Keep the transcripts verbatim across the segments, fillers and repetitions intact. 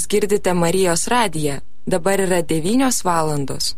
Jūs girdite Marijos radiją. Dabar yra devynios valandos.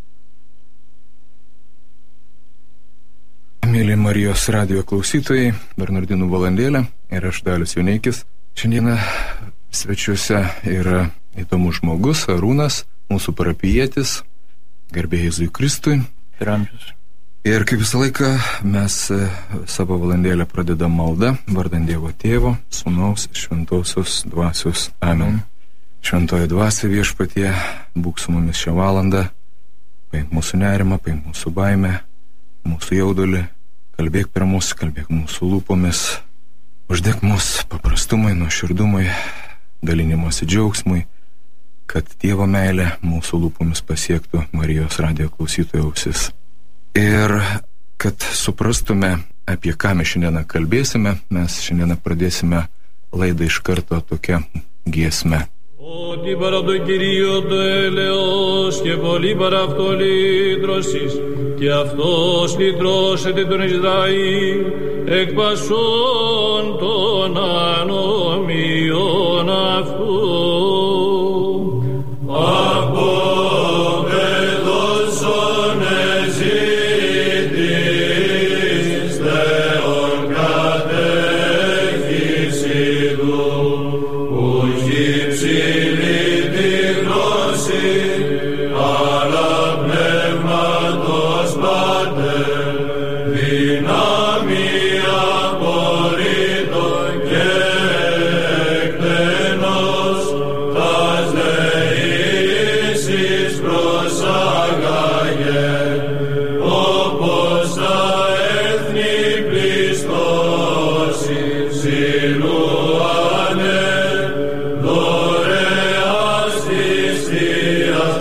Mėly Marijos radijo klausytojai, Bernardinų valandėlė ir aš Dalius Joneikis. Šiandieną svečiuose yra įdomus žmogus, Arūnas, mūsų parapijietis, garbė Jėzui Kristui. Ir amžius. Ir kaip visą laiką mes savo valandėlę pradedam maldą, vardant Dievo Tėvo, Sūnaus, Šventosios Dvasios. Amen. Mm. Šventoji Dvasia Viešpatie, būk su mumis šią valandą, paimk mūsų nerimą, paimk mūsų baimę, mūsų jaudulį, kalbėk per mus, kalbėk mūsų lūpomis, uždek mus paprastumui, nuoširdumui, dalinimuose džiaugsmui, kad Dievo meilė mūsų lūpomis pasiektų Marijos radijo klausytojų ausis. Ir kad suprastume, apie ką mes šiandieną kalbėsime, mes šiandieną pradėsime laidą iš karto tokią giesmę. Ότι παρά το Κυρίο το έλεος και πολύ παρά αυτό λύτρωσης και αυτός λυτρώσεται τον Ισραήλ εκ πασών των ανομιών αυτού. Από παιδόσον εζήτης Θεόν κατέχηση του ουχή ψηλή τη γνώση αλλά πνεύματος Πάτερ δυνάμει απορρίτων και εκτενώς τας δεήσεις προσάγαγε όπως τα έθνη πληστώσει ψηλούανε δωρεάς της Θείας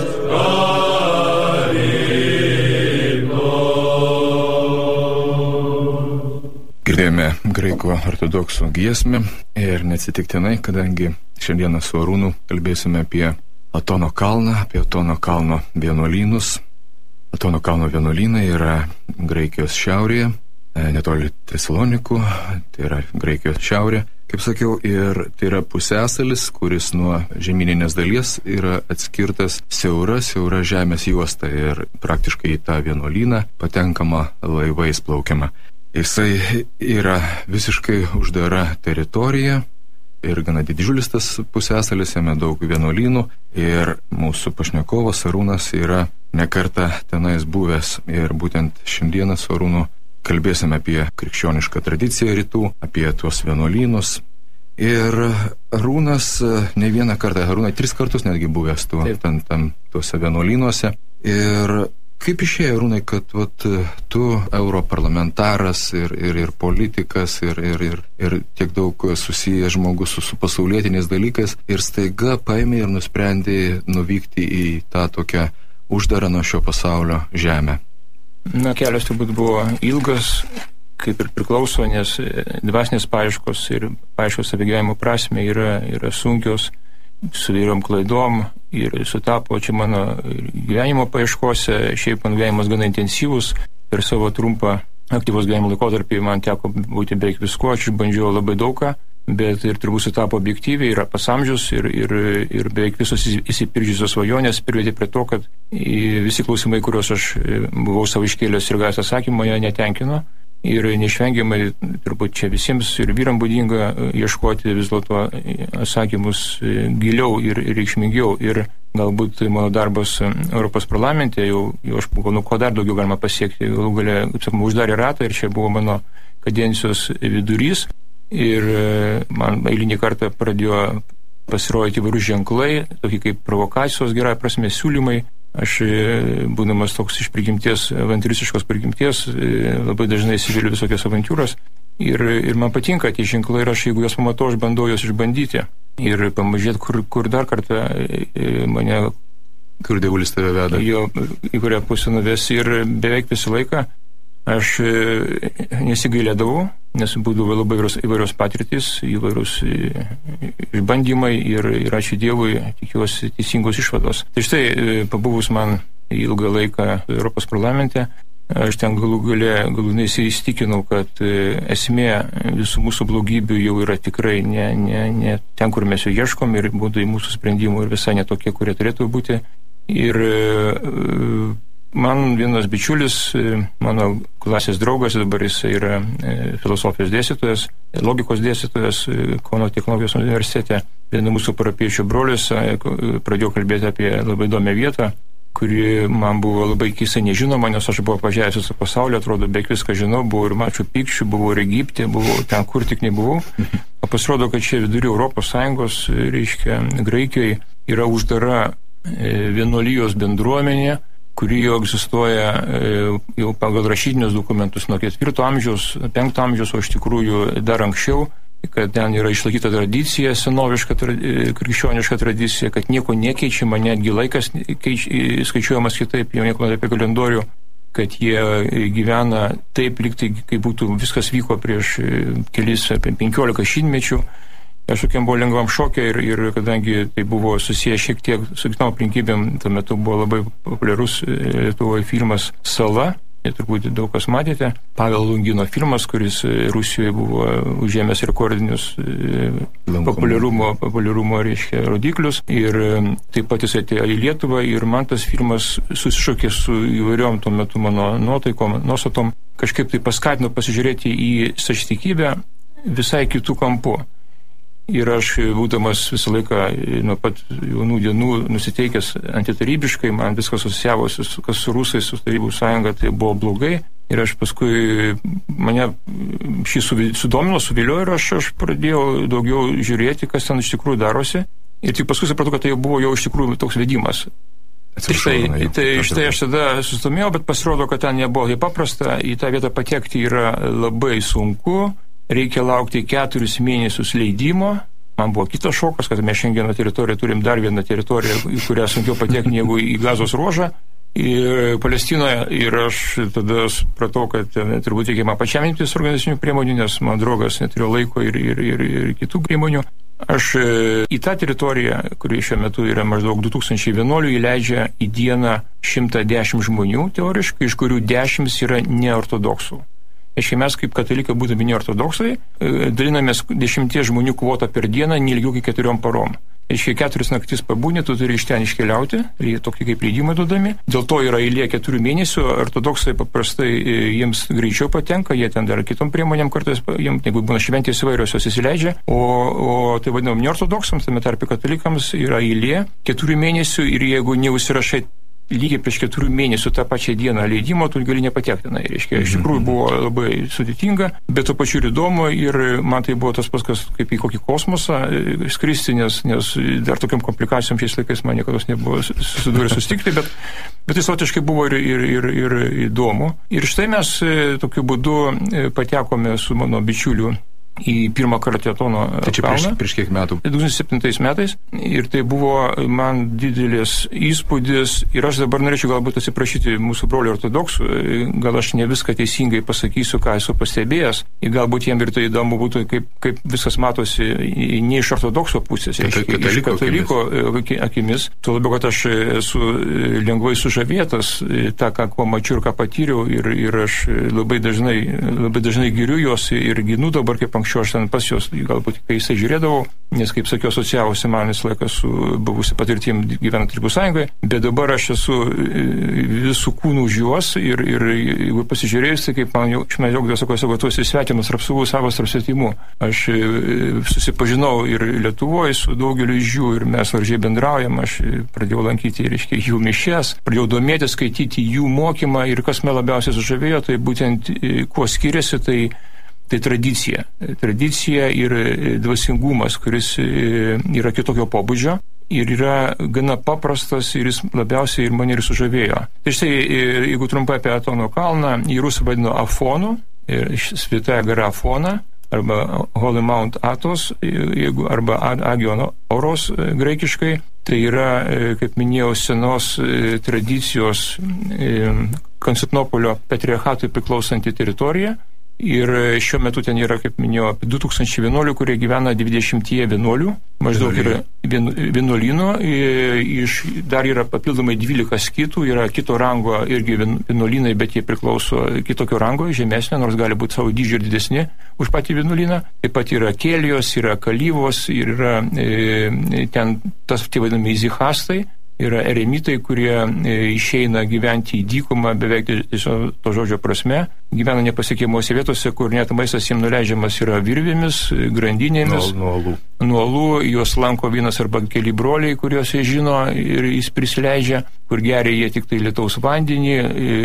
χαριτών. Girdėjome graikų ortodoksų giesmę ir neatsitiktinai, kadangi šiandieną su Arūnu kalbėsime apie Atono kalną, apie Atono kalno vienuolynus. Atono kalno vienuolynai yra Graikijos šiaurėje, netoli Tesalonikų, tai yra Graikijos šiaurė, kaip sakiau, ir tai yra pusiasalis, kuris nuo žemyninės dalies yra atskirtas siaura, siaura žemės juosta ir praktiškai į tą vienuolyną patenkama laivais plaukiama. Jisai yra visiškai uždara teritorija ir gana didžiulis tas pusiasalis, jame daug vienuolynų ir mūsų pašnekovas Arūnas yra nekartą tenais buvęs ir būtent šiandieną su Arūnu kalbėsime apie krikščionišką tradiciją rytų, apie tuos vienuolynus. Ir Arūnas ne vieną kartą, Arūnai tris kartus netgi buvęs tu, ten, ten, tuose vienuolynuose. Ir kaip išėjo, Arūnai, kad vat, tu europarlamentaras ir, ir, ir politikas ir, ir, ir, ir tiek daug susijęs žmogus su, su pasaulietiniais dalykais ir staiga paėmė ir nusprendė nuvykti į tą tokią uždarą nuo šio pasaulio žemę? Na, kelias turbūt buvo ilgas, kaip ir priklauso, nes dvasinės paieškos ir paieškos apie gyvenimo prasmę yra, yra sunkios, su vyrom klaidom ir sutapo čia mano gyvenimo paieškose. Šiaip man gyvenimas gana intensyvus, per savo trumpą aktyvos gyvenimo laikotarpį man teko būti beveik visko, aš išbandžiau labai daugą, bet ir turbūt sutapo objektyviai, yra pasamžius ir, ir, ir beveik visos įsipildžiusios svajonės privedė prie to, kad visi klausimai, kuriuos aš buvau savo iškėlęs ir gavęs atsakymą, jie netenkino. Ir neišvengiamai, turbūt čia visiems ir vyram būdinga ieškoti vis dėlto atsakymus giliau ir reikšmingiau. Ir galbūt mano darbas Europos parlamente, jau, jau aš pagalvoju, nu ko dar daugiau galima pasiekti. Galų gale, kaip sakoma, uždarė ratą ir čia buvo mano kadencijos vidurys. Ir man eilinį kartą pradėjo pasirodyti įvairūs ženklai, tokie kaip provokacijos, gerąja prasme, siūlymai. Aš, būdamas toks iš prigimties, avantūristiškos prigimties, labai dažnai įsivėliu visokias avantūras. Ir, ir man patinka tie ženklai ir aš, jeigu juos pamatau, aš bandau juos išbandyti. Ir pamažėti, kur, kur dar kartą mane... Kur dievulis tave veda. Jo, į kurią pusę nuves. Ir beveik visą laiką aš nesigailėdavau, nes būdavo labai įvairios patirtys, įvairios išbandymai ir, ir ačiū Dievui, tikiuosi teisingos išvados. Tai štai, pabuvus man ilgą laiką Europos parlamente, Aš ten galų galę, galūnai įsitikinau, kad esmė visų mūsų blogybių jau yra tikrai ne, ne, ne ten, kur mes jų ieškom, ir būdai mūsų sprendimų ir visai netokie, kurie turėtų būti. Ir man vienas bičiulis, mano klasės draugas, dabar jis yra filosofijos dėstytojas, logikos dėstytojas Kauno technologijos universitete. Viena mūsų parapiečių brolius pradėjo kalbėti apie labai įdomią vietą, kuri man buvo labai keistai nežinoma, nes aš buvau pažiūrėjęs visą pasaulį, atrodo, beveik viską žinau, buvau ir Maču Pikčiu, buvau ir Egipte, buvau ten, kur tik nebuvau. O pasirodo, kad čia vidury Europos Sąjungos, reiškia, Graikijoje yra uždara vienuolijos bendruomenė, kuri jau egzistuoja jau pagal rašytinius dokumentus nuo ketvirto amžiaus, penkto amžiaus, o iš tikrųjų dar anksčiau, kad ten yra išlaikyta tradicija, senoviška, krikščioniška tradicija, kad nieko nekeičiama, netgi laikas keič, skaičiuojamas kitaip, jau nieko apie kalendorių, kad jie gyvena taip, lyg tai, kaip būtų viskas vyko prieš kelis, apie penkiolika šimtmečių. Aš tokiam buvo lengvam šokė ir, ir kadangi tai buvo susiję šiek tiek su kitom aplinkybėm, tuo metu buvo labai populiarus Lietuvoje filmas Sala. Ir turbūt daug kas matėte. Pavel Lungino filmas, kuris Rusijoje buvo užėmęs rekordinius populiarumo, populiarumo reiškia, rodiklius. Ir taip pat jis atėjo į Lietuvą ir man tas filmas susišokė su įvairiom tuo metu mano nuotaikom, nuostatom. Kažkaip tai paskatino pasižiūrėti į stačiatikybę visai kitų kampų. Ir aš, būdamas visą laiką nuo pat jaunų dienų nusiteikęs antitarybiškai, man viskas asociavosi, kas su rusais, su Tarybų sąjunga, tai buvo blogai. Ir aš paskui mane šį sudomino, suviliojo ir aš, aš pradėjau daugiau žiūrėti, kas ten iš tikrųjų darosi. Ir tik paskui supratau, kad tai buvo jau iš tikrųjų toks vedimas. Štai, tai štai aš tada susidomėjau, bet pasirodo, kad ten nebuvo taip paprasta, į tą vietą patekti yra labai sunku. Reikia laukti keturis mėnesius leidimo. Man buvo kitas šokas, kad mes šiandieną teritoriją turim dar vieną teritoriją, į kurią sunkiau patekti negu į Gazos ruožą. Ir Palestinoje. Ir aš tada supratau, kad turbūt reikia man pačiam imtis organizacinių priemonių, nes man draugas neturėjo laiko ir, ir, ir, ir kitų priemonių. Aš į tą teritoriją, kuri šiuo metu yra maždaug du tūkstančiai vienuoliktų, įleidžia į dieną šimtą dešimt žmonių teoriškai, iš kurių dešimt yra neortodoksų. Aiškiai, mes kaip katalikai, būdami neortodoksai, dalinamės dešimties žmonių kvotą per dieną, neilgiau kaip keturiom parom. Aiškiai, keturis naktis pabūni, tu turi iš ten iškeliauti, tokie kaip leidimai duodami. Dėl to yra eilė keturių mėnesių, ortodoksai paprastai jiems greičiau patenka, jie ten dar kitom priemonėm kartais, jiems, jeigu būna šventės įvairios, jos įsileidžia, o, o tai vadinam neortodoksams, tame tarp katalikams yra eilė keturių mėnesių ir jeigu neusirašai lygiai prieš keturių mėnesių tą pačią dieną leidimo, tu gali nepatekti. Na, reiškia, iš tikrųjų buvo labai sudėtinga, bet to pačiu ir įdomu ir man tai buvo tas paskas kaip į kokį kosmosą skristi, nes, nes dar tokiam komplikacijom šiais laikais man niekada nebuvo susidūrę susitikti, bet, bet tai savotiškai buvo ir, ir, ir, ir įdomu. Ir štai mes tokiu būdu patekome su mano bičiuliu į pirmą kartą Atono kalną. Tai čia prieš, prieš kiek metų? du tūkstančiai septintais metais. Ir tai buvo man didelis įspūdis. Ir aš dabar norėčiau galbūt atsiprašyti mūsų brolių ortodoksų. Gal aš ne viską teisingai pasakysiu, ką esu pastebėjęs. Ir galbūt jiem ir tai įdomu būtų, kaip, kaip viskas matosi ne iš ortodokso pusės, iš, iš kataliko akimis. Tuo labiau, kad aš esu lengvai sužavėtas tą, ką, ko mačiau ir ką patyriau. Ir, ir aš labai dažnai, labai dažnai giriu juos ir ginu dabar, kaip anksčiau aš ten pas juos, galbūt kai jisai žiūrėdavau, nes, kaip sakiau, asociavosi man visą laiką su buvusi patirtim gyvenant Tarybų sąjungoje, bet dabar aš esu visų kūnų už juos ir, ir jeigu pasižiūrėjus, tai kaip man jau išmedžiogdavo, sako, sako, tu esi svetimas tarp savų, savas tarp svetimų. Aš susipažinau ir Lietuvoje su daugeliu iš jų ir mes varžiai bendraujam, aš pradėjau lankyti, reiškia, jų mišias, pradėjau domėtis, skaityti jų mokymą ir kas man labiausiai sužavėjo, tai būtent kuo skiriasi, tai Tai tradicija. Tradicija ir dvasingumas, kuris yra kitokio pobūdžio ir yra gana paprastas ir jis labiausiai ir mane ir sužavėjo. Tai štai, jeigu trumpai apie Atono kalną, jį rusai vadino Afonu, Svятая гора Afona, arba Holy Mount Athos, jeigu, arba Agion Oros graikiškai, tai yra, kaip minėjau, senos tradicijos Konstantinopolio patriarchatui priklausanti teritorija. Ir šiuo metu ten yra, kaip minėjau, apie du tūkstančiai vienuolių, kurie gyvena dvidešimtyje vienuolių. Maždaug yra vienuolyno, iš, dar yra papildomai dvylika skitų, yra kito rango irgi vienuolynai, bet jie priklauso kitokio rango, žemesnio, nors gali būti savo dydžio ir didesni už patį vienuolyną. Taip pat yra kelijos, yra kalyvos ir yra e, ten tas tie vadinami izichastai. Yra eremitai, kurie išeina gyventi į dykumą beveik to žodžio prasme, gyvena nepasiekiamuose vietose, kur net maistas jiems nuleidžiamas yra virvėmis, grandinėmis, nuo alų. Nuo alų, juos lanko vienas arba keli broliai, kuriuos jie žino ir jis prisileidžia, kur geria jie tik tai lietaus vandenį,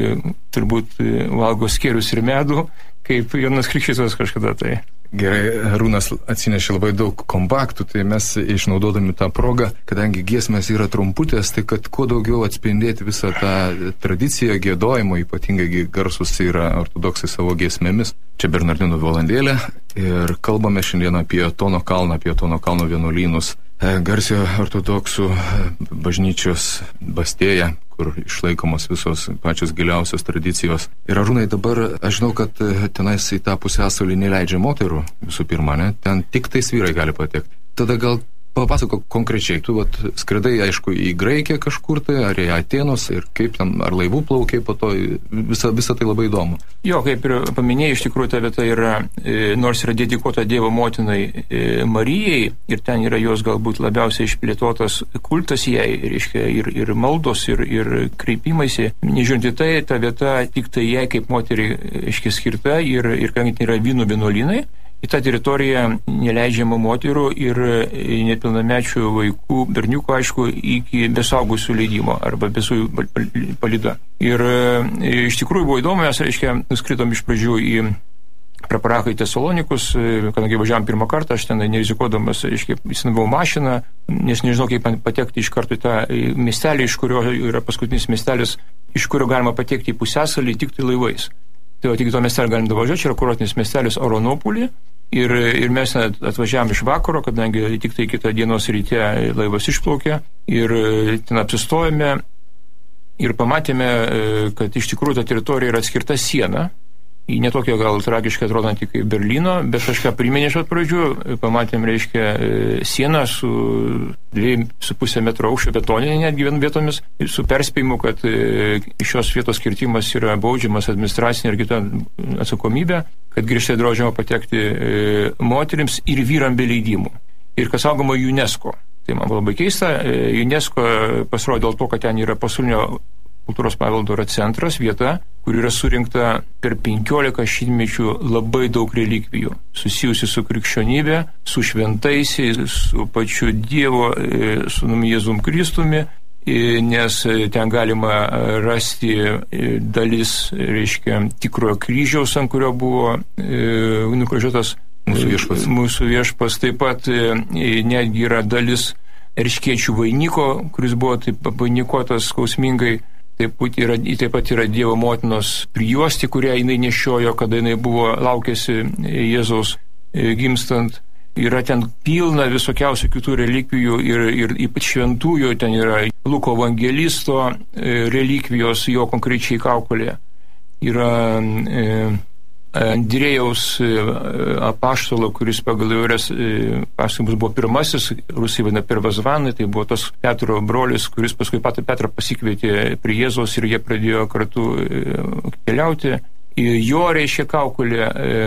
turbūt valgo skėrius ir medų, kaip Jonas Krikštytojas kažkada tai. Gerai, Arūnas atsinešė labai daug kompaktų, tai mes išnaudodami tą progą, kadangi giesmės yra trumputės, tai kad kuo daugiau atspindėti visą tą tradiciją giedojimo, ypatingai garsus yra ortodoksai savo giesmėmis. Čia Bernardinų valandėlė ir kalbame šiandien apie Atono kalną, apie Atono kalno vienuolynus, garsiojo ortodoksų bažnyčios Bastėja, kur išlaikomos visos pačios giliausios tradicijos. Ir Arūnai, dabar aš žinau, kad tenais į tą pusiasalį neleidžia moterų, visų pirma, ne? Ten tik tais vyrai gali patekti. Tada gal papasako konkrečiai, tu vat skridai, aišku, į Graikiją kažkur tai, ar į Atėnus, ir kaip ten, ar laivų plaukiai po to, visa, visa tai labai įdomu. Jo, kaip ir paminėjai, iš tikrųjų ta vieta yra, e, nors yra dedikuota Dievo motinai e, Marijai, ir ten yra jos galbūt labiausiai išplėtotas kultas jai, reiškia, ir, ir maldos, ir, ir kreipimaisi. Nežiūrint į tai, ta vieta tik tai jai kaip moteriai, reiškia, skirta, ir, ir kadangi yra vynų vienuolynai, į tą teritoriją neleidžiama moterų ir nepilnamečių vaikų, berniukų, aišku, iki besaugusių leidimo arba besų palyda. Ir iš tikrųjų buvo įdomu, mes, reiškia, nuskridom iš pradžių į Praprachą į Tesalonikus, kadangi važiavam pirmą kartą, aš ten nerizikuodamas, reiškia, įsinavau mašiną, nes nežinau, kaip patekti iš karto į tą miestelį, iš kurio yra paskutinis miestelis, iš kurio galima patekti į pusiasalį tik tai laivais. Tai tik to miestelį galim davažiuoti, čia yra kurortinis miestelis Oronopolį, ir, ir mes atvažiavam iš vakaro, kadangi tik tai kitą dienos ryte laivas išplaukė, ir ten apsistojame ir pamatėme, kad iš tikrųjų ta teritorija yra atskirta siena, į netokią gal tragiškai atrodantį kaip Berlyno, bet kažką priminė iš pat pradžių, pamatėm, reiškia, sieną su dviejų su pusė metro aukščio betoninė netgi vietomis, su perspėjimu, kad iš šios vietos kirtimas yra baudžiamas administracinė ir kita atsakomybė, kad griežtai draudžiama patekti moterims ir vyram be leidimų. Ir kas saugoma UNESCO. Tai man buvo labai keista, UNESCO pasirodė dėl to, kad ten yra pasaulinio kultūros paveldo yra centras, vieta, kur yra surinkta per penkiolika šimtmečių labai daug relikvijų, susijusi su krikščionybė, su šventaisiais, su pačiu Dievo, su Jėzum Kristumi, nes ten galima rasti dalis, reiškia, tikrojo kryžiaus, ant kurio buvo nukryžiuotas mūsų viešpas. Mūsų viešpas. Taip pat netgi yra dalis erškėčių vainiko, kuris buvo taip vainikuotas skausmingai. Taip pat, yra, taip pat yra Dievo motinos prijuostė, kurią jinai nešiojo, kada jinai buvo laukėsi Jėzaus gimstant. Yra ten pilna visokiausių kitų relikvijų ir, ir ypač šventųjų, ten yra Luko evangelisto relikvijos, jo konkrečiai kaukolė. Yra e, Andrėjaus apaštalo, kuris pagal įvairias pasakojimus buvo pirmasis, rusai vadina Pervazvanai, tai buvo tas Petro brolis, kuris paskui patį Petrą pasikvietė prie Jėzaus ir jie pradėjo kartu keliauti. Jo, reiškia, kaukolė,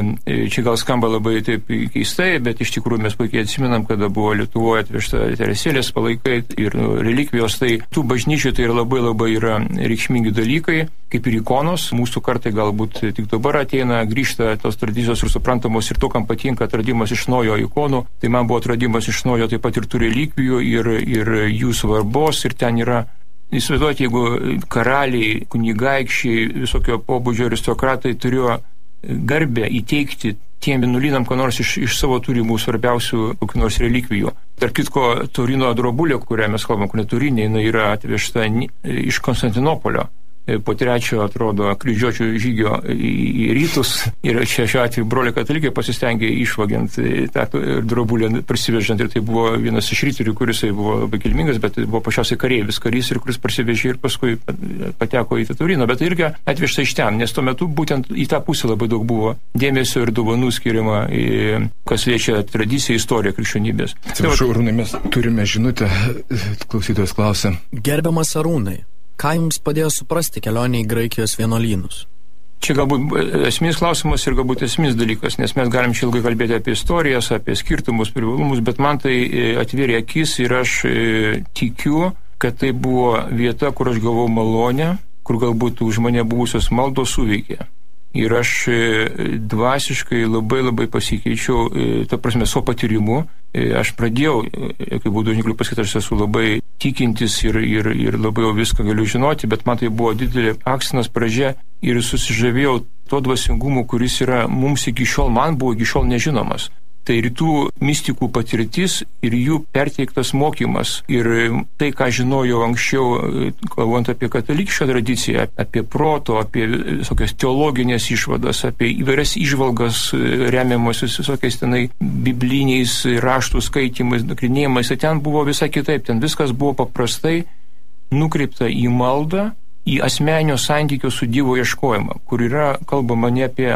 čia gal skamba labai taip keistai, bet iš tikrųjų mes puikiai atsiminam, kada buvo Lietuvoje atvežta Teresėlės palaikai ir relikvijos, tai tų bažnyčių tai labai labai yra reikšmingi dalykai, kaip ir ikonos, mūsų kartai galbūt tik dabar ateina, grįžta tos tradicijos ir suprantamos ir to, kam patinka atradimas iš naujo ikonų, tai man buvo atradimas iš naujo taip pat ir tų relikvijų ir, ir jų svarbos, ir ten yra. Įsivaizduoti, jeigu karaliai, kunigaikščiai, visokio pobūdžio aristokratai turėjo garbę įteikti tiem vienuolynam, ko nors iš, iš savo turimų svarbiausių kokių nors relikvijų. Tarp kitko, Turino drobulė, kurią mes kalbam, kur Turinė, jinai yra atvežta iš Konstantinopolio. po trečio, atrodo, kryžiuočių žygio į rytus. Ir čia šiuo atveju broliai katalikai pasistengė išvagiant tą drobulę, prisivežant. Ir tai buvo vienas iš ryterių, kuris buvo labai kilmingas, bet buvo pačiausiai kareivis karys, ir kuris parsivežė ir paskui pateko į Tauriną. Bet irgi atvežta iš ten, nes tuo metu būtent į tą pusę labai daug buvo dėmesio ir dovanų skiriama, kas liečia tradiciją, istoriją krikščionybės. Atsiprašau, Arūnai, mes turime žinutę, klausytojas klausia. Gerbiamas Arūnai, ką jums padėjo suprasti kelionė į Graikijos vienuolynus? Čia galbūt esminis klausimas ir galbūt esminis dalykas, nes mes galim čia ilgai kalbėti apie istorijas, apie skirtumus, privalumus, bet man tai atvėrė akis ir aš tikiu, kad tai buvo vieta, kur aš gavau malonę, kur galbūt už mane buvusios maldos suveikė. Ir aš dvasiškai labai labai pasikeičiau, ta prasme, savo patyrimu. Aš pradėjau, kaip būdų žinių pasakyti, aš esu labai tikintis ir, ir, ir labai jau viską galiu žinoti, bet man tai buvo didelė akstinas pradžia ir susižavėjau to dvasingumu, kuris yra mums iki šiol, man buvo iki šiol nežinomas. Tai rytų mistikų patirtis ir jų perteiktas mokymas. Ir tai, ką žinojau anksčiau, kalbant apie katalikišką tradiciją, apie proto, apie visokias teologinės išvadas, apie įvairias įžvalgas remiamosis visokiais tenai bibliniais raštų skaitimais, nagrinėjimais, ten buvo visai kitaip. Ten viskas buvo paprastai nukreipta į maldą, į asmeninio santykio su Dievo ieškojimą, kur yra kalbama ne apie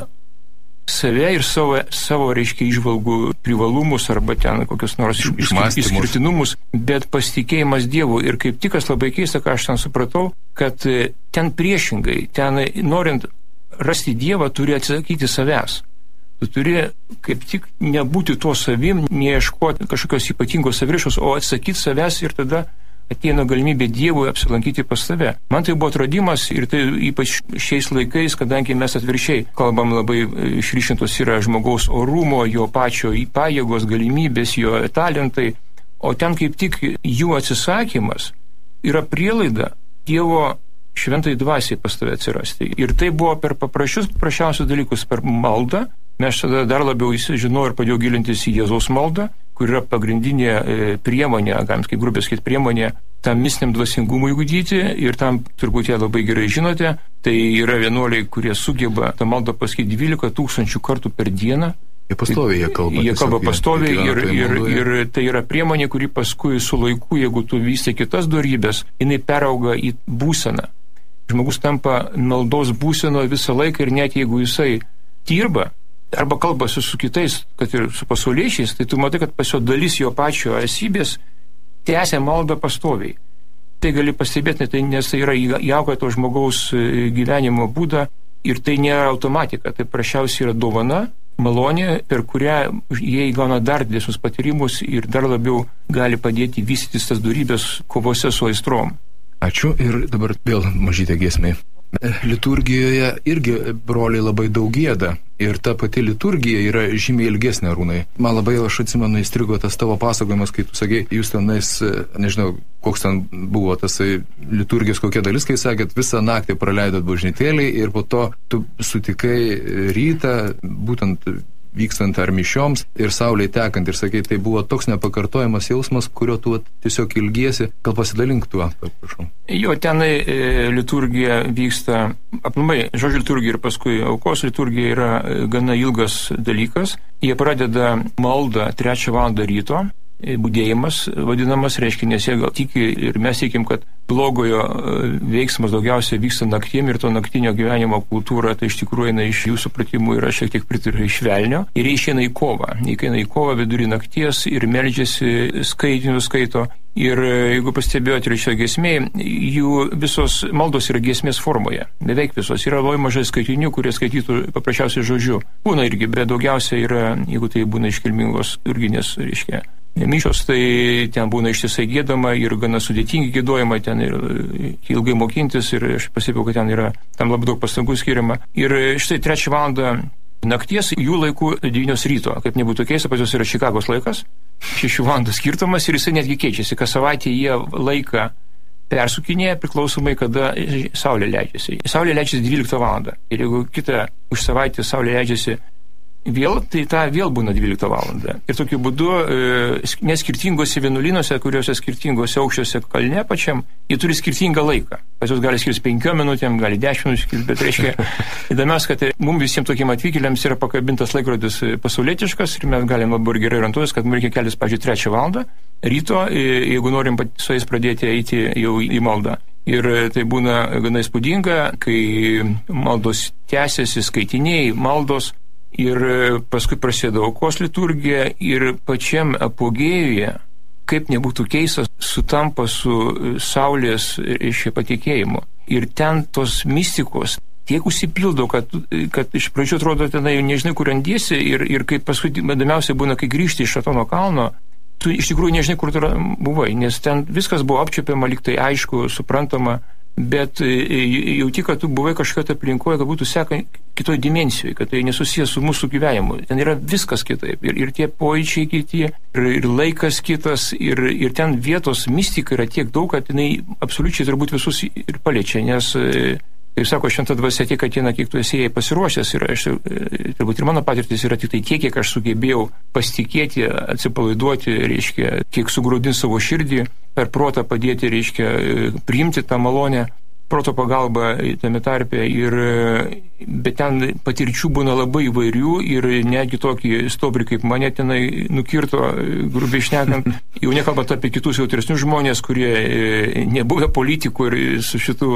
save ir savo, savo reiškia, įžvalgų privalumus arba ten kokius nors išskirtinumus, bet pasitikėjimas Dievu. Ir kaip tik kas labai keista, ką aš ten supratau, kad ten priešingai, ten norint rasti Dievą, turi atsisakyti savęs. Tu turi kaip tik nebūti tuo savim, neieškoti kažkokios ypatingos savirišos, o atsisakyti savęs ir tada ateina galimybė Dievui apsilankyti pas tave. Man tai buvo atradimas ir tai ypač šiais laikais, kadangi mes atviršiai kalbam labai išryškintos yra žmogaus orumo, jo pačio pajėgos, galimybės, jo talentai, o ten kaip tik jų atsisakymas yra prielaida Dievo šventai dvasiai pas tave atsirasti. Ir tai buvo per paprasčius, paprasčiausius dalykus, per maldą. Mes tada dar labiau žinau ir padėjau gilintis į Jėzaus maldą, kur yra pagrindinė priemonė, galim kaip grubiai sakyti, priemonė tam mistiniam dvasingumui ugdyti, ir tam turbūt ją labai gerai žinote, tai yra vienuoliai, kurie sugeba tą maldą pasakyti dvylika tūkstančių kartų per dieną. Jie pastoviai jie kalba. Jie kalba pastoviai ir, ir, ir tai yra priemonė, kuri paskui su laiku, jeigu tu vystai kitas dorybės, jinai perauga į būseną. Žmogus tampa maldos būseno visą laiką, ir net jeigu jisai dirba arba kalbasi su kitais, kad ir su pasauliečiais, tai tu matai, kad pas jo dalis jo pačio esybės tęsia maldą pastoviai. Tai gali pastebėti, tai, nes tai yra įauga to žmogaus gyvenimo būdą, ir tai nėra automatika, tai prašiausiai yra dovana, malonė, per kurią jie įgauna dar didesnius patyrimus ir dar labiau gali padėti vystytis tas dorybės kovose su aistrom. Ačiū, ir dabar vėl mažytė giesmė. Liturgijoje irgi broliai labai daug gieda, ir ta pati liturgija yra žymiai ilgesnė, Arūnai. Man labai, aš atsimenu, įstrigo tas tavo pasakojimas, kai tu sakei, jūs tenais, nežinau, koks ten buvo tas liturgijos kokia dalis, kai sakėt, visą naktį praleidot bažnytėlį ir po to tu sutikai rytą, būtent vykstant ar mišioms ir saulei tekant, ir sakai, tai buvo toks nepakartojamas jausmas, kurio tu tiesiog ilgiesi. Gal pasidalink tuo, prašau. Jo, tenai e, liturgija vyksta, aplamai, žodžiu liturgija ir paskui aukos liturgija yra gana ilgas dalykas. Jie pradeda maldą trečią valandą ryto, budėjimas vadinamas, reiškia, nes jie gal tiki ir mes tikim, kad blogojo veiksmas daugiausiai vyksta naktim, ir to naktinio gyvenimo kultūra, tai iš tikrųjų eina iš jų supratimų, yra šiek tiek pritariu iš velnio, ir jie išeina į kovą. Jie eina į kovą vidurį nakties ir meldžiasi, skaitinius skaito. Ir jeigu pastebėjote ir šio giesmėje, jų visos maldos yra giesmės formoje. Beveik visos. Yra labai mažai skaitinių, kurie skaitytų paprasčiausiai žodžiu. Būna irgi, bet daugiausiai yra, jeigu tai būna iškilmingos urginės, reiškia, mišios, tai ten būna ištisai giedama ir gana sudėtingi giedojimai, ten ir ilgai mokintis, ir aš pasipėjau, kad ten yra tam labai daug pastangų skiriama. Ir štai trečią valandą nakties, jų laikų devynios ryto, kaip nebūtų keista, pas jos yra Čikagos laikas, šešių valandų skirtumas, ir jisai netgi keičiasi, kas savaitę jie laiką persukinėja priklausomai, kada saulė leidžiasi. Saulė leidžiasi dvyliktą valandą, ir jeigu kitą už savaitę saulė leidžiasi vėl, tai ta vėl būna dvyliktą valandą. Ir tokiu būdu, neskirtingose vienuolynuose, kuriuose skirtingose aukščiuose kalne pačiam, jie turi skirtingą laiką. Pas jūs gali skirti penkiom minutėm, gali dešimt minučių skirti, bet reiškia, įdomiausia, kad mums visiems tokiem atvykėliams yra pakabintas laikrodis pasaulietiškas ir mes galim labai gerai orientuotis, kad mums reikia keltis, pavyzdžiui, trečią valandą ryto, jeigu norim su jais pradėti eiti jau į maldą. Ir tai būna gana įspūdinga, kai maldos tęsiasi, skaitiniai, maldos, ir paskui prasideda aukos liturgija ir pačiam apogėjuje, kaip nebūtų keistas, sutampa su saulės iš patikėjimu. Ir ten tos mistikos tiek užsipildo, kad, kad iš pradžių atrodo tenai nežinai, kur randiesi ir, ir kaip paskui įdomiausia būna, kai grįžti iš Atono kalno, tu iš tikrųjų nežinai, kur tu buvai, nes ten viskas buvo apčiuopiama, lyg tai aišku, suprantama, bet jauti, kad tu buvai kažkokio aplinkoje, kad būtų seka kitoj dimensijoje, kad tai nesusijęs su mūsų gyvenimu. Ten yra viskas kitaip. Ir, ir tie pojūčiai kiti, ir, ir laikas kitas, ir, ir ten vietos mistika yra tiek daug, kad jinai absoliučiai turbūt visus ir paliečia, nes, kaip sako, šventa dvasia tiek ateina, kiek tu esi jai pasiruošęs. Ir aš, turbūt ir mano patirtis yra tik tai tiek, kiek aš sugebėjau pasitikėti, atsipalaiduoti, reiškia, kiek sugrūdinti savo širdį, per protą padėti, reiškia, priimti tą malonę, proto pagalba tame tarpe, ir, bet ten patirčių būna labai įvairių ir netgi tokį stobrį kaip mane tenai nukirto, grubiai šnekant, jau nekalbant apie kitus jautresnius žmonės, kurie nebuvę politikų ir su šitų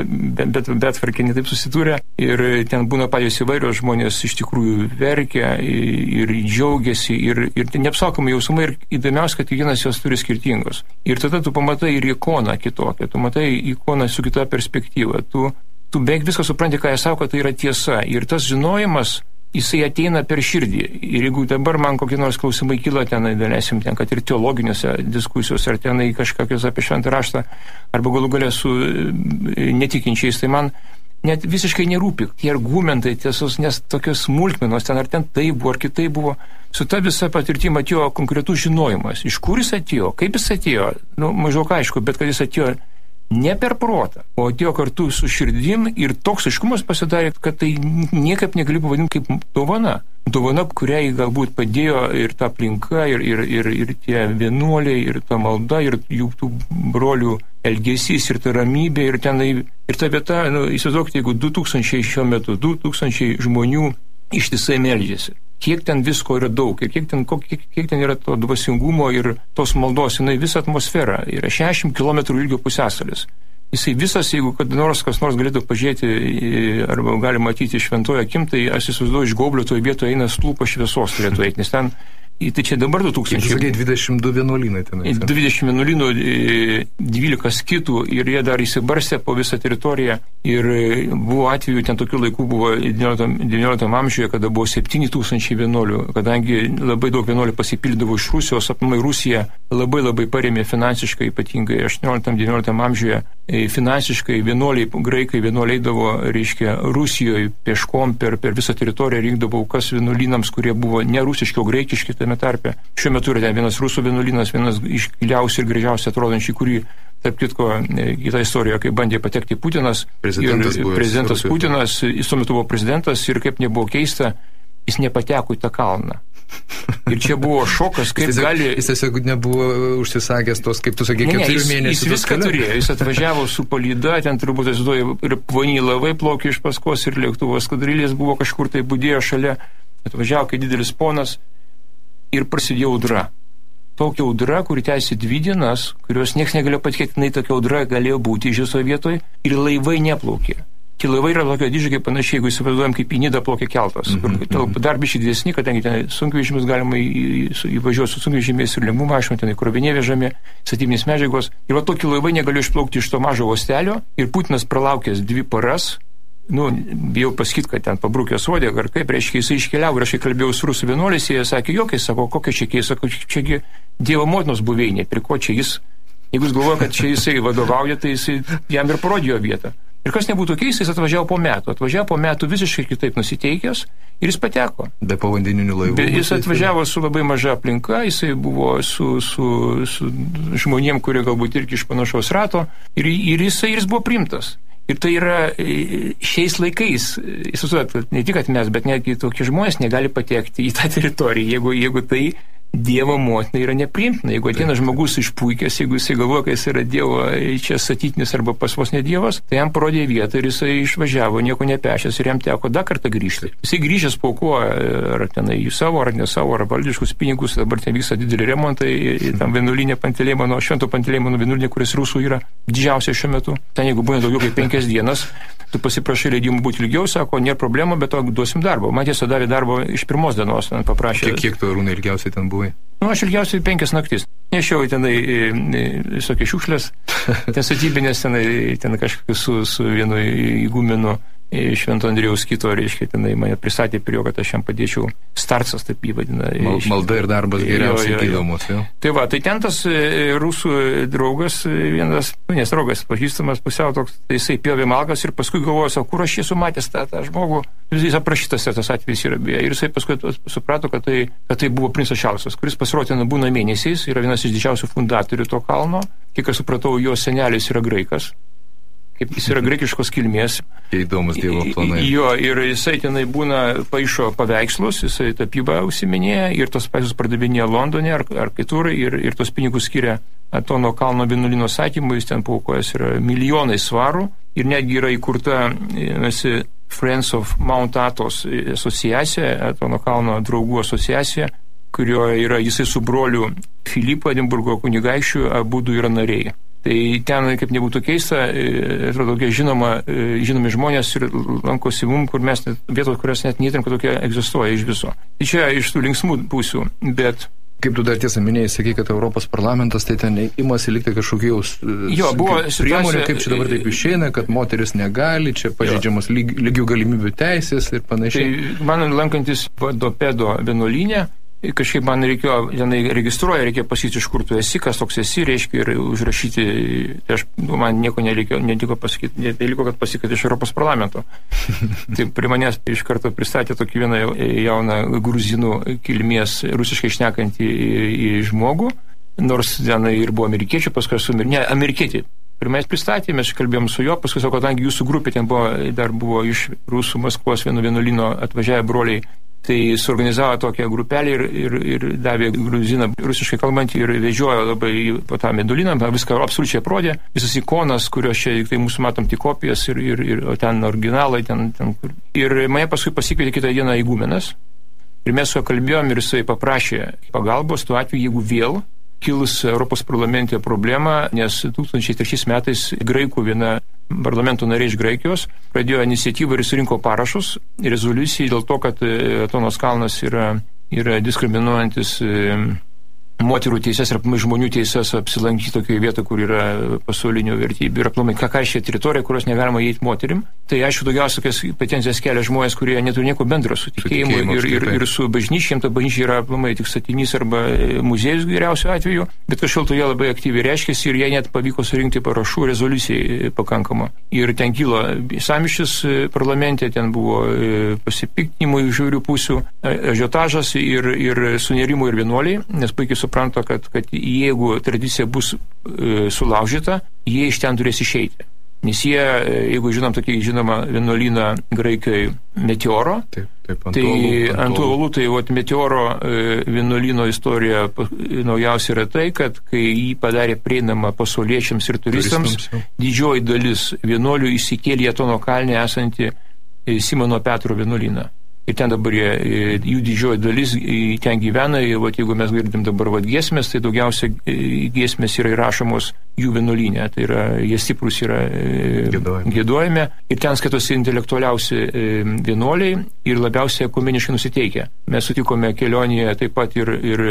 bet, betvarkė netaip susidūrė, ir ten būna patys įvairios žmonės iš tikrųjų verkia ir džiaugiasi, ir, ir neapsakomi jausmai, ir įdomiausia, kad kiekvienas jos turi skirtingos. Ir tada tu pamatai ir ikoną kitokią, tu matai ikoną su kita perspektyva, tu, tu beveik viską supranti, ką jie sako, tai yra tiesa. Ir tas žinojimas, jisai ateina per širdį. Ir jeigu dabar man kokie nors klausimai kyla tenai, dalesim ten, kad ir teologiniuose diskusijose, ar tenai kažkokios apie šventą raštą, arba galų galę su netikinčiais, tai man net visiškai nerūpi tie argumentai, tiesos, nes tokios smulkmenos ten, ar ten tai buvo, ar kitai buvo. Su ta visa patirtim atėjo konkretus žinojimas. Iš kur jis atėjo, kaip jis atėjo, nu, maždaug aišku, bet kad jis atėjo ne per protą, o atėjo kartu su širdim, ir toks aiškumas pasidarė, kad tai niekaip negali pavadinti kaip dovana. Dovana, kuriai galbūt padėjo ir ta aplinka, ir, ir, ir, ir tie vienuoliai, ir ta malda, ir jų tų brolių elgesys, ir ta ramybė, ir tenai, ir ta vieta, nu, įsivaizduokite, jeigu du tūkstančiai šiuo metu, du tūkstančiai žmonių ištisai meldžiasi. Kiek ten visko yra daug, ir kiek ten, kiek, kiek ten yra to dvasingumo ir tos maldos, jinai visą atmosferą, yra šešiasdešimt kilometrų ilgio pusiasalis. Jisai visas, jeigu kad nors kas nors galėtų pažiūrėti, arba gali matyti šventoje akim, tai aš įsivaizduoju, iš Gaublio toje vietoje eina stulpa šviesos turėtų eiti, nes ten, tai čia dabar du tūkstančiai. Kaip sakai, dvidešimt du vienuolynai tenai. dvidešimt vienuolynų, dvylika skitų, ir jie dar įsibarstė po visą teritoriją, ir buvo atveju, ten tokių laikų buvo devynioliktam amžiuje, kada buvo septyni tūkstančiai vienuolių, kadangi labai daug vienuolių pasipildavo iš Rusijos, apmai Rusija labai labai parėmė finansiškai, ypatingai aštuonioliktam devynioliktam amžiuje, finansiškai vienuoliai, graikai vienuoliai eidavo, reiškia, Rusijoje peškom per, per visą teritoriją, rinkdavo aukas vienuolynams, kurie buvo ne rusiški, o graikiški tame tarpe. Šiuo metu yra vienas rusų vienuolynas, vienas iškiliausių ir gražiausiai atrodančių, kurį, tarp kitko, kita istorija, kai bandė patekti Putinas, prezidentas, ir, prezidentas Putinas, jis tuo metu buvo prezidentas, ir kaip nebuvo keista, jis nepateko į tą kalną. Ir čia buvo šokas, kaip jis gali... Jis tiesiog nebuvo užsisakęs tos, kaip tu sakė, ne, keturių jis, mėnesių. Jis viską turėjo, jis atvažiavo su palyda, ten turbūt atsiduoja ir pvoniai laivai plaukė iš paskos, ir lėktuvos skadrilės buvo kažkur tai budėjo šalia, atvažiavo kai didelis ponas, ir prasidėjo audra. Tokia audra, kuri tęsė dvi dienas, kurios nieks negalėjo patikėti, nei tokia audra galėjo būti iš viso vietoje, ir laivai neplaukė. Tie laivai yra tokio dydžio, kaip panašiai, jeigu įsivaizduojam, kaip į Nidą plaukia keltas. Mm-hmm. Kur dar biškai didesni, kadangi ten sunkvežimis galima į, į, įvažiuoti su sunkvežimiais ir lengvų mašinų, ten krovinė vežami, statybinės medžiagos. Ir va tokie laivai negalėjo išplaukti iš to mažo uostelio, ir Putinas pralaukęs dvi paras, nu, bijau pasakyti, kad ten pabrukęs uodegą, ar kaip, reiškia, jisai iškeliavo, ir aš kalbėjau su rusų vienuoliais, jie sakė, jokai, sako, kokia čia keista, sako, čiagi Dievo motinos buveinė, prie ko čia jis, jeigu jis galvoja, kad čia jisai vadovauja, tai jisai jam ir parodėjo vietą. Ir kas nebūtų keista, jis atvažiavo po metų. Atvažiavo po metų visiškai kitaip nusiteikęs, ir jis pateko. Be povandeninių laivų. Be, jis atvažiavo su labai maža aplinka, jisai buvo su, su, su žmonėm, kurie galbūt irgi iš panašaus rato, ir, ir, jisai, ir jis buvo priimtas. Ir tai yra šiais laikais, įsivaizduojat, ne tik, kad mes, bet netgi tokie žmonės negali patekti į tą teritoriją, jeigu, jeigu tai Dievo motina yra nepriimtina. Jeigu ateina žmogus išpuikęs, jeigu jisai galvoja, kad jis yra Dievo čia satytinis arba pas vos ne Dievas, tai jam parodė vietą ir jisai išvažiavo, nieko nepešęs ir jam teko dar kartą grįžti. Jisai grįžęs paukoja, ar tenai į savo, ar ne savo, ar valdiškus pinigus, dabar ten vyksta dideli remontai, tam vienuolinė Pantelėmono, Švento Pantelėmono vienuolinė, kuris rusų yra didžiausia šiuo metu. Ten jeigu būna daugiau kaip penkias dienas, tu pasiprašai leidimų būti ilgiau, sako, nėra problema, bet to duosim darbo. Man tiesa davė darbo iš pirmos dienos, man paprašė. Kiek, kiek tu Arūnai ilgiausiai ten buvai? Nu, aš ilgiausiai penkias naktis. Nešiau tenai visokie šiukšlės, ten statybinės, tenai ten kažkaip su, su vienu įgumenu Švento Andrėjaus kito, reiškia, tenai mane pristatė prie jo, kad aš jam padėčiau. Starcas, taip jį vadina. Mal, malda ir darbas geriausiai gydomos, jau. Tai va, tai ten tas rusų draugas, vienas, nu, nes draugas, pažįstamas pusiau toks, tai jisai pjovė malkas ir paskui galvojo, savo, kur aš esu matęs tą, tą žmogų. Jis aprašytas tas atvejis yra beje. Ir jisai paskui suprato, kad tai, kad tai buvo princas Čarlzas, kuris pasirodė būna mėnesiais, yra vienas iš didžiausių fundatorių to kalno. Kiek aš supratau, jo senelis yra graikas. Kaip jis yra graikiškos kilmės. Įdomus Dievo planai. Jo, ir jisai tenai būna, paišo paveikslus, jisai tapybą užsiminėja ir tos paveikslus pardavinėja Londone ar, ar kitur ir, ir tos pinigus skiria Atono kalno vienuolyno statymui, jis ten paukojęs yra milijonai svarų ir netgi yra įkurta esi, Friends of Mount Athos asociacija, Atono kalno draugų asociacija, kurioje yra jisai su broliu Filipu Edinburgo kunigaikščiu, abudu yra nariai. Tai ten, kaip nebūtų keista, atrodo, tokie žinoma, žinomi žmonės ir lankosi mum, kur mes net, vietos, kurios net neįtrim, kad tokie egzistuoja iš viso. Tai čia iš tų linksmų pusių, bet... Kaip tu dar tiesą minėjai, sakai, kad Europos parlamentas tai ten imasi likti kažkokių jo, buvo priemonė, kaip čia dabar taip išeina, kad moteris negali, čia pažeidžiamos lyg, lygių galimybių teisės ir panašiai. Tai man lankantis Vadopedo vienuolyne, kažkaip man reikėjo, tenai registruoja, reikia pasakyti, iš kur tu esi, kas toks esi, reiškia, ir užrašyti, tai aš, man nieko nereikėjo, netiko pasakyti, neliko, kad pasakyti iš Europos parlamento. Tai prie manęs iš karto pristatė tokį vieną jauną gruzinų kilmės rusiškai šnekantį žmogų, nors tenai ir buvo amerikiečių, paskui esu, ne, amerikietį. Pirmais pristatė, mes kalbėjom su juo, paskui sako, kadangi jūsų grupė ten buvo, dar buvo iš Rusų Maskvos vieno vienuolyno atvažiavę broliai, tai suorganizavo tokią grupelį ir, ir, ir davė gruziną rusiškai kalbantį ir vežiojo labai po tą meduliną, viską absoliučiai aprodė, visas ikonas, kurios čia, tai mūsų matom tik kopijas ir, ir, ir ten originalai, ten, ten kur. Ir mane paskui pasikvietė kitą dieną įgumenas ir mes su juo kalbėjom ir jisai paprašė pagalbos tuo atveju, jeigu vėl kilus Europos parlamente problema, nes du tūkstančiai trečiais metais graikų viena parlamento narė iš Graikijos pradėjo iniciatyvą ir surinko parašus rezoliucijai dėl to, kad Atonos kalnas yra, yra diskriminuojantis moterų teisės ir aplamai žmonių teisės apsilankyti tokioje vietoje, kur yra pasaulinių vertybių ir aplamai ką šia teritorija, kurios negalima įeiti moterim. Tai aišku, daugiausia tokias petensijas kelia žmonės, kurie neturi nieko bendro su tikėjimu ir, ir, ir su bažnyčiam. Ta bažnyčia yra aplamai tik statinys arba muziejus geriausiu atveju, bet kažkaip to jie labai aktyviai reiškėsi ir jie net pavyko surinkti parašų rezoliucijai pakankamo. Ir ten kilo samišis parlamente, ten buvo pasipiktinimų iš žiaurių pusių, ažiotažas ir, ir sunerimų ir vienuoliai, nes puikiai supranta, kad, kad jeigu tradicija bus e, sulaužyta, jie iš ten turės išeiti. Nes jie, jeigu žinom tokį žinomą vienuolyną graikai Meteoro, taip, taip, ant tai uolų, ant uolų, tai vat, Meteoro e, vienuolyno istorija naujausia yra tai, kad kai jį padarė prieinamą pasauliečiams ir turistams, turistams didžioji dalis vienuolių įsikėlė į Atono kalnę esantį Simono Petro vienuolyną. Ir ten dabar jie, jų didžioji dalis ten gyvena, ir vat, jeigu mes girdim dabar vat, giesmės, tai daugiausia giesmės yra įrašomos jų vienuolyne, tai yra, jie stiprus yra giedojami. Ir ten skaitosi intelektualiausi vienuoliai ir labiausiai ekumeniškai nusiteikę. Mes sutikome kelionėje taip pat ir, ir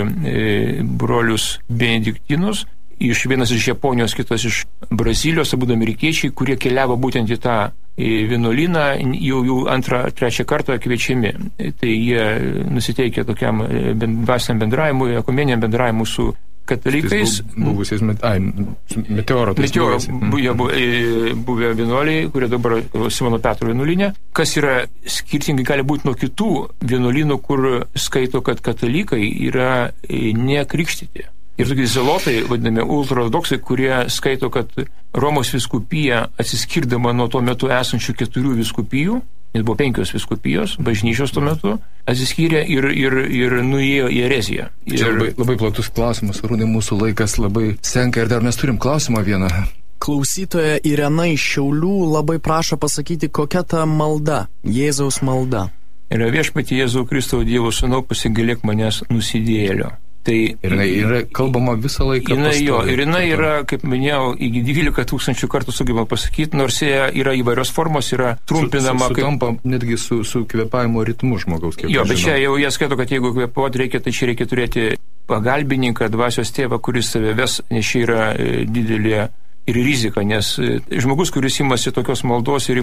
brolius benediktinus, iš vienas iš Japonijos, kitas iš Brazilijos, abu amerikiečiai, kurie keliavo būtent į tą vienuolyną, jau jų antrą, trečią kartą kviečiami. Tai jie nusiteikė tokiam dvasiniam bendravimui, ekumeniniam bendravimui su katalikais. Buvusiais met, ai, Meteoro. Meteoro jie buvę, buvę vienuoliai, kurie dabar Simono Petro vienuolinė. Kas yra skirtingai gali būti nuo kitų vienuolynų, kur skaito, kad katalikai yra nekrikštyti. Ir tokie zelotai, vadinami ultraortodoksai, kurie skaito, kad Romos vyskupija, atsiskirdama nuo tuo metu esančių keturių vyskupijų, nes buvo penkios vyskupijos, bažnyčios tuo metu, atsiskyrė ir, ir, ir nuėjo į ereziją. Ir... Čia labai, labai platus klausimas, Arūnai, mūsų laikas labai senka ir dar mes turim klausimą vieną. Klausytoja Irena iš Šiaulių labai prašo pasakyti, kokia ta malda, Jėzaus malda. Yra Viešpatie Jėzau Kristau Dievo Sūnau, pasigailėk manęs nusidėjėlio. Tai ir jinai yra kalbama visą laiką. Jinai jo, ir jinai yra, kaip minėjau, iki dvylika tūkstančių kartų sugebama pasakyti, nors yra įvairios formos, yra trumpinama. Su, su, sutampa kaip... netgi su, su kvėpavimo ritmu žmogaus. Jo, bet čia jau jie skaito, kad jeigu kvėpuoti reikia, tai čia reikia turėti pagalbininką, dvasios tėvą, kuris save ves, nes čia yra didelė ir rizika, nes žmogus, kuris imasi tokios maldos ir